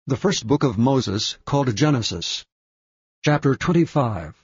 The first book of Moses, called Genesis. Chapter 25.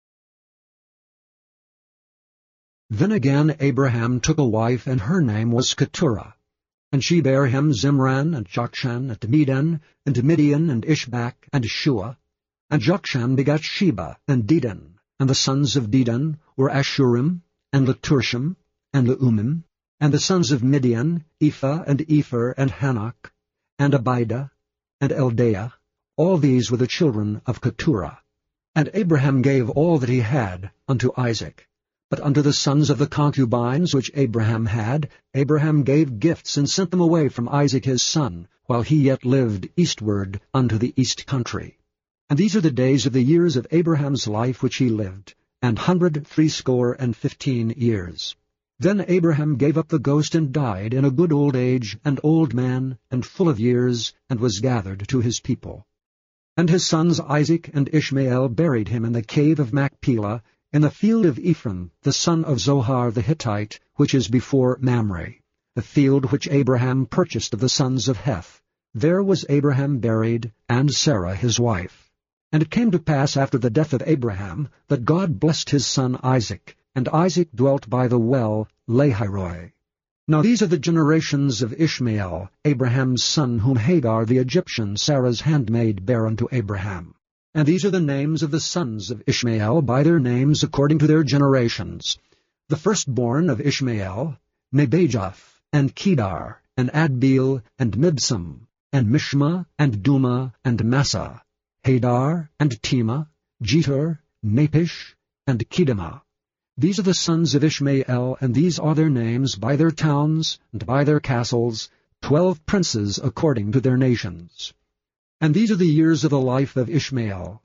Then again Abraham took a wife, and her name was Keturah. And she bare him Zimran, and Jokshan, and Medan, and Midian, and Ishbak, and Shua. And Jokshan begat Sheba, and Dedan. And the sons of Dedan were Ashurim, and Leturshim, and Leumim. And the sons of Midian, Ephah, and Epher, and Hanok, and Abidah, and Eldaah. All these were the children of Keturah. And Abraham gave all that he had unto Isaac. But unto the sons of the concubines which Abraham had, Abraham gave gifts, and sent them away from Isaac his son, while he yet lived eastward unto the east country. And these are the days of the years of Abraham's life which he lived, 160 years. Then Abraham gave up the ghost, and died in a good old age, an old man, and full of years, and was gathered to his people. And his sons Isaac and Ishmael buried him in the cave of Machpelah, in the field of Ephron, the son of Zohar the Hittite, which is before Mamre, the field which Abraham purchased of the sons of Heth. There was Abraham buried, and Sarah his wife. And it came to pass after the death of Abraham, that God blessed his son Isaac, and Isaac dwelt by the well Lahairoi. Now these are the generations of Ishmael, Abraham's son, whom Hagar the Egyptian, Sarah's handmaid, bare unto Abraham. And these are the names of the sons of Ishmael by their names according to their generations. The firstborn of Ishmael, Nebajoth, and Kedar, and Adbeel, and Mibsam, and Mishma, and Duma, and Massa, Hadar, and Tema, Jeter, Napish, and Kedemah. These are the sons of Ishmael, and these are their names by their towns and by their castles, 12 princes according to their nations. And these are the years of the life of Ishmael,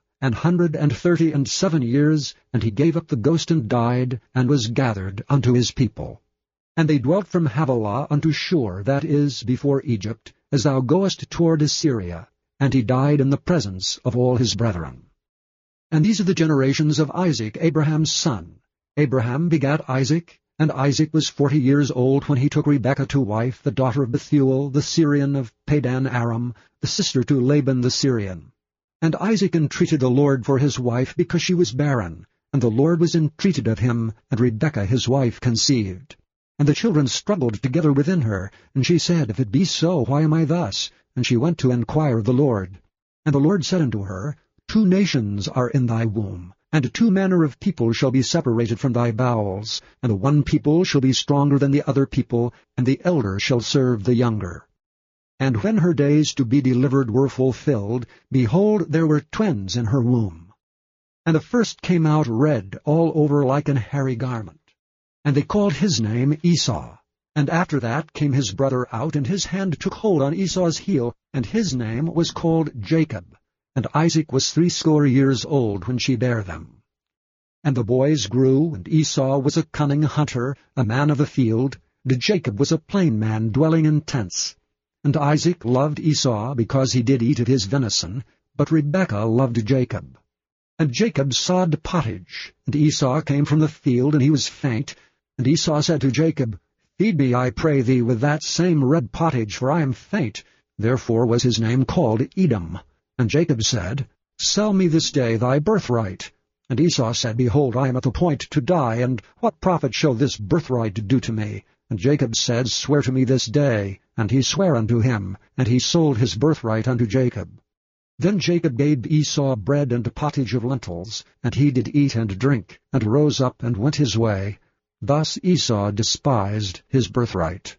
137 years, and he gave up the ghost and died, and was gathered unto his people. And they dwelt from Havilah unto Shur, that is, before Egypt, as thou goest toward Assyria, and he died in the presence of all his brethren. And these are the generations of Isaac, Abraham's son. Abraham begat Isaac, and Isaac was 40 years old when he took Rebekah to wife, the daughter of Bethuel, the Syrian of Padan Aram, the sister to Laban the Syrian. And Isaac entreated the Lord for his wife, because she was barren, and the Lord was entreated of him, and Rebekah his wife conceived. And the children struggled together within her, and she said, If it be so, why am I thus? And she went to enquire of the Lord. And the Lord said unto her, 2 nations are in thy womb, and 2 manner of people shall be separated from thy bowels, and the one people shall be stronger than the other people, and the elder shall serve the younger. And when her days to be delivered were fulfilled, behold, there were twins in her womb. And the first came out red all over like an hairy garment. And they called his name Esau. And after that came his brother out, and his hand took hold on Esau's heel, and his name was called Jacob. And Isaac was 80 years old when she bare them. And the boys grew, and Esau was a cunning hunter, a man of the field, and Jacob was a plain man dwelling in tents. And Isaac loved Esau, because he did eat of his venison, but Rebekah loved Jacob. And Jacob sawed pottage, and Esau came from the field, and he was faint. And Esau said to Jacob, Feed me, I pray thee, with that same red pottage, for I am faint. Therefore was his name called Edom. And Jacob said, Sell me this day thy birthright. And Esau said, Behold, I am at the point to die, and what profit shall this birthright do to me? And Jacob said, Swear to me this day. And he sware unto him, and he sold his birthright unto Jacob. Then Jacob gave Esau bread and pottage of lentils, and he did eat and drink, and rose up and went his way. Thus Esau despised his birthright.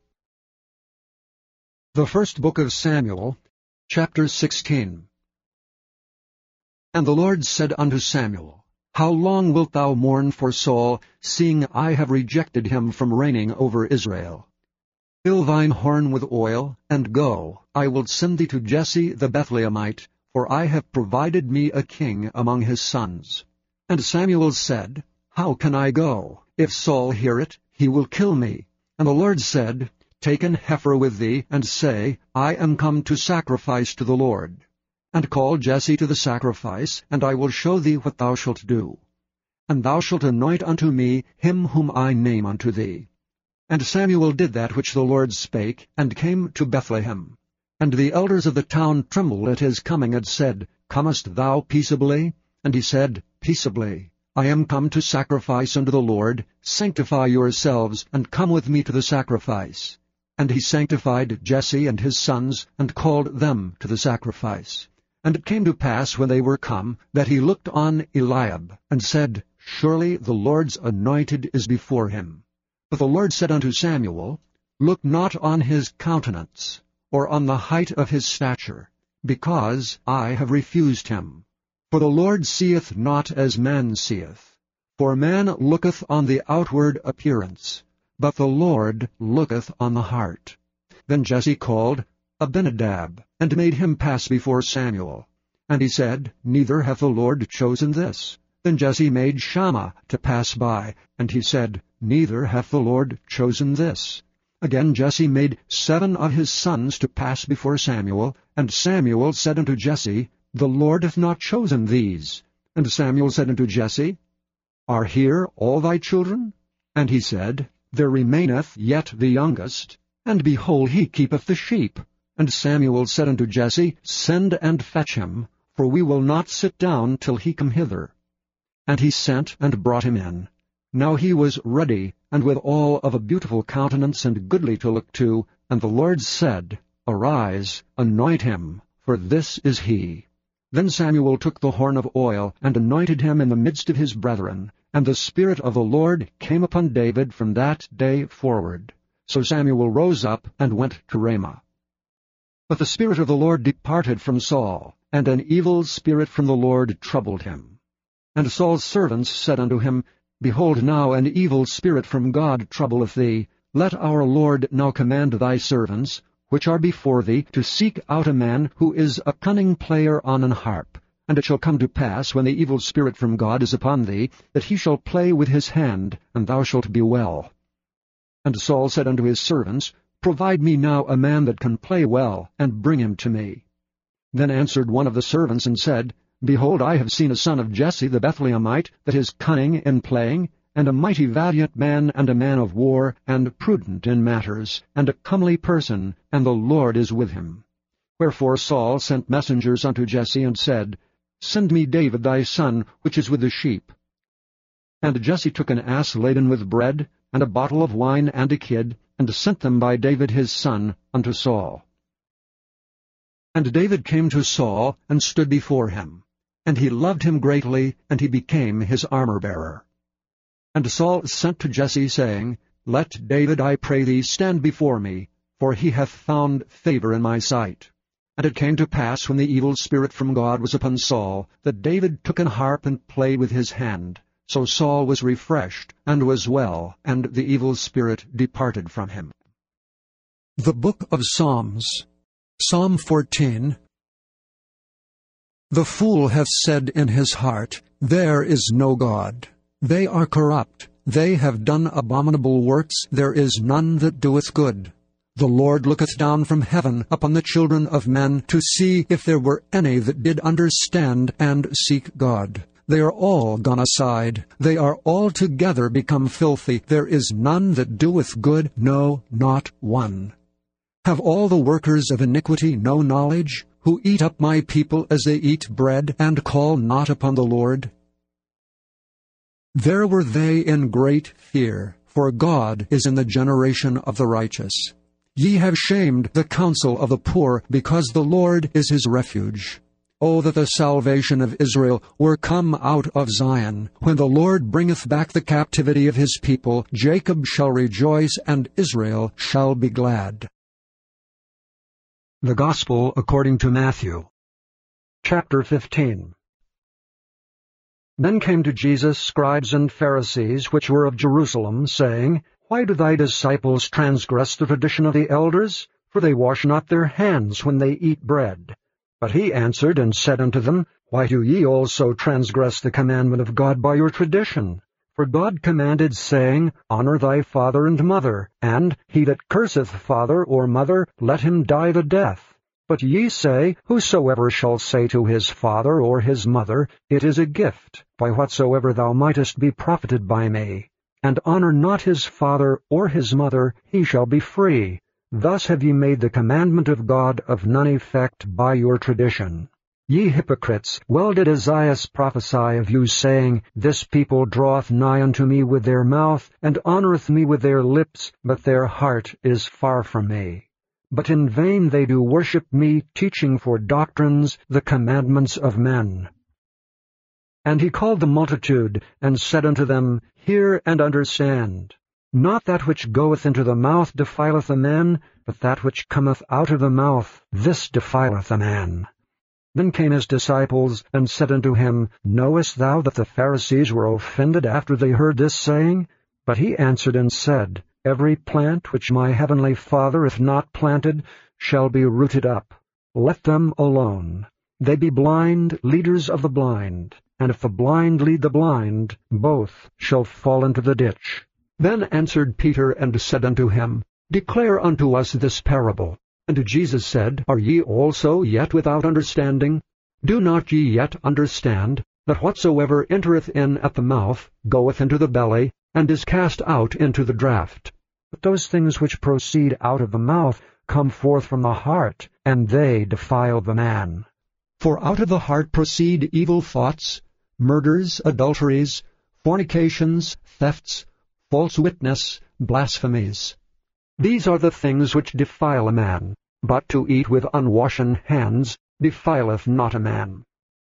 The first book of Samuel, chapter 16. And the Lord said unto Samuel, How long wilt thou mourn for Saul, seeing I have rejected him from reigning over Israel? Fill thine horn with oil, and go. I will send thee to Jesse the Bethlehemite, for I have provided me a king among his sons. And Samuel said, How can I go? If Saul hear it, he will kill me. And the Lord said, Take an heifer with thee, and say, I am come to sacrifice to the Lord. And call Jesse to the sacrifice, and I will show thee what thou shalt do. And thou shalt anoint unto me him whom I name unto thee. And Samuel did that which the Lord spake, and came to Bethlehem. And the elders of the town trembled at his coming, and said, Comest thou peaceably? And he said, Peaceably. I am come to sacrifice unto the Lord. Sanctify yourselves, and come with me to the sacrifice. And he sanctified Jesse and his sons, and called them to the sacrifice. And it came to pass, when they were come, that he looked on Eliab, and said, Surely the Lord's anointed is before him. But the Lord said unto Samuel, Look not on his countenance, or on the height of his stature, because I have refused him. For the Lord seeth not as man seeth. For man looketh on the outward appearance, but the Lord looketh on the heart. Then Jesse called Abinadab, and made him pass before Samuel. And he said, Neither hath the Lord chosen this. Then Jesse made Shammah to pass by, and he said, Neither hath the Lord chosen this. Again Jesse made 7 of his sons to pass before Samuel, and Samuel said unto Jesse, The Lord hath not chosen these. And Samuel said unto Jesse, Are here all thy children? And he said, There remaineth yet the youngest, and behold, he keepeth the sheep. And Samuel said unto Jesse, Send and fetch him, for we will not sit down till he come hither. And he sent and brought him in. Now he was ruddy, and withal of a beautiful countenance, and goodly to look to. And the Lord said, Arise, anoint him, for this is he. Then Samuel took the horn of oil, and anointed him in the midst of his brethren. And the Spirit of the Lord came upon David from that day forward. So Samuel rose up, and went to Ramah. But the Spirit of the Lord departed from Saul, and an evil spirit from the Lord troubled him. And Saul's servants said unto him, Behold, now an evil spirit from God troubleth thee. Let our Lord now command thy servants, which are before thee, to seek out a man who is a cunning player on an harp. And it shall come to pass, when the evil spirit from God is upon thee, that he shall play with his hand, and thou shalt be well. And Saul said unto his servants, Provide me now a man that can play well, and bring him to me. Then answered one of the servants, and said, Behold, I have seen a son of Jesse the Bethlehemite, that is cunning in playing, and a mighty valiant man, and a man of war, and prudent in matters, and a comely person, and the Lord is with him. Wherefore Saul sent messengers unto Jesse, and said, Send me David thy son, which is with the sheep. And Jesse took an ass laden with bread, and a bottle of wine, and a kid, and sent them by David his son unto Saul. And David came to Saul, and stood before him. And he loved him greatly, and he became his armor-bearer. And Saul sent to Jesse, saying, Let David, I pray thee, stand before me, for he hath found favor in my sight. And it came to pass, when the evil spirit from God was upon Saul, that David took an harp and played with his hand. So Saul was refreshed, and was well, and the evil spirit departed from him. The Book of Psalms. Psalm 14. The fool hath said in his heart, There is no God. They are corrupt. They have done abominable works. There is none that doeth good. The Lord looketh down from heaven upon the children of men, to see if there were any that did understand and seek God. They are all gone aside. They are altogether become filthy. There is none that doeth good, no, not one. Have all the workers of iniquity no knowledge, who eat up my people as they eat bread, and call not upon the Lord? There were they in great fear, for God is in the generation of the righteous. Ye have shamed the counsel of the poor, because the Lord is his refuge. O that the salvation of Israel were come out of Zion! When the Lord bringeth back the captivity of his people, Jacob shall rejoice, and Israel shall be glad. The Gospel according to Matthew. Chapter 15. Then came to Jesus scribes and Pharisees, which were of Jerusalem, saying, Why do thy disciples transgress the tradition of the elders? For they wash not their hands when they eat bread. But he answered and said unto them, Why do ye also transgress the commandment of God by your tradition? For God commanded, saying, Honor thy father and mother, and he that curseth father or mother, let him die the death. But ye say, Whosoever shall say to his father or his mother, It is a gift, by whatsoever thou mightest be profited by me, and honor not his father or his mother, he shall be free. Thus have ye made the commandment of God of none effect by your tradition. Ye hypocrites, well did Esaias prophesy of you, saying, This people draweth nigh unto me with their mouth, and honoureth me with their lips, but their heart is far from me. But in vain they do worship me, teaching for doctrines the commandments of men. And he called the multitude, and said unto them, Hear and understand. Not that which goeth into the mouth defileth a man, but that which cometh out of the mouth, this defileth a man. Then came his disciples, and said unto him, Knowest thou that the Pharisees were offended after they heard this saying? But he answered and said, Every plant which my heavenly Father hath not planted shall be rooted up. Let them alone. They be blind, leaders of the blind. And if the blind lead the blind, both shall fall into the ditch. Then answered Peter and said unto him, Declare unto us this parable. And Jesus said, Are ye also yet without understanding? Do not ye yet understand, that whatsoever entereth in at the mouth goeth into the belly, and is cast out into the draught? But those things which proceed out of the mouth come forth from the heart, and they defile the man. For out of the heart proceed evil thoughts, murders, adulteries, fornications, thefts, false witness, blasphemies. These are the things which defile a man, but to eat with unwashen hands defileth not a man.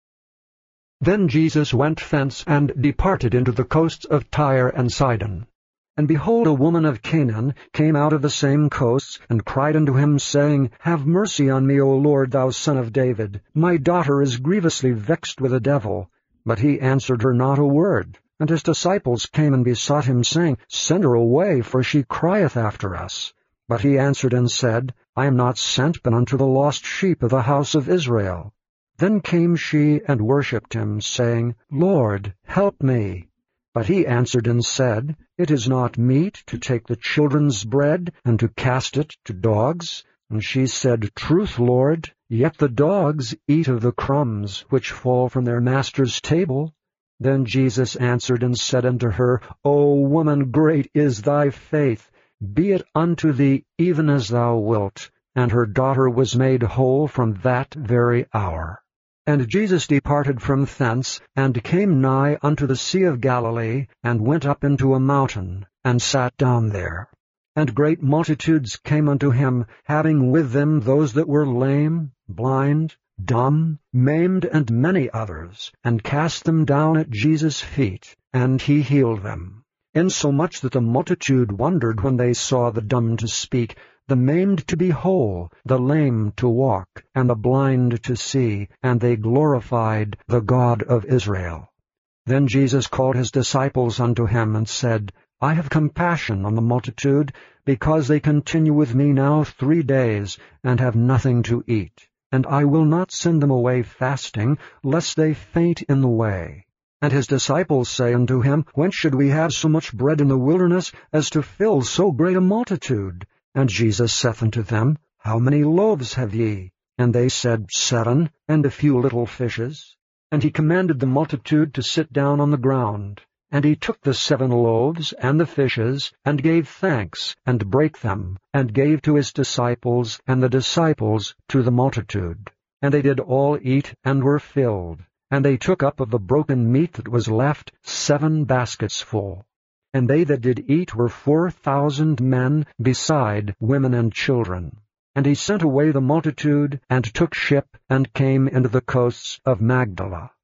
Then Jesus went thence and departed into the coasts of Tyre and Sidon. And behold, a woman of Canaan came out of the same coasts, and cried unto him, saying, Have mercy on me, O Lord, thou Son of David. My daughter is grievously vexed with a devil. But he answered her not a word. And his disciples came and besought him, saying, Send her away, for she crieth after us. But he answered and said, I am not sent but unto the lost sheep of the house of Israel. Then came she and worshipped him, saying, Lord, help me. But he answered and said, It is not meet to take the children's bread, and to cast it to dogs. And she said, Truth, Lord, yet the dogs eat of the crumbs which fall from their master's table. Then Jesus answered and said unto her, O woman, great is thy faith. Be it unto thee even as thou wilt. And her daughter was made whole from that very hour. And Jesus departed from thence, and came nigh unto the sea of Galilee, and went up into a mountain, and sat down there. And great multitudes came unto him, having with them those that were lame, blind, dumb, maimed, and many others, and cast them down at Jesus' feet, and he healed them. Insomuch that the multitude wondered when they saw the dumb to speak, the maimed to be whole, the lame to walk, and the blind to see, and they glorified the God of Israel. Then Jesus called his disciples unto him, and said, I have compassion on the multitude, because they continue with me now 3 days, and have nothing to eat. And I will not send them away fasting, lest they faint in the way. And his disciples say unto him, Whence should we have so much bread in the wilderness, as to fill so great a multitude? And Jesus saith unto them, How many loaves have ye? And they said, 7, and a few little fishes. And he commanded the multitude to sit down on the ground. And he took the 7 loaves and the fishes, and gave thanks, and brake them, and gave to his disciples, and the disciples to the multitude. And they did all eat, and were filled. And they took up of the broken meat that was left 7 baskets full. And they that did eat were 4,000 men, beside women and children. And he sent away the multitude, and took ship, and came into the coasts of Magdala.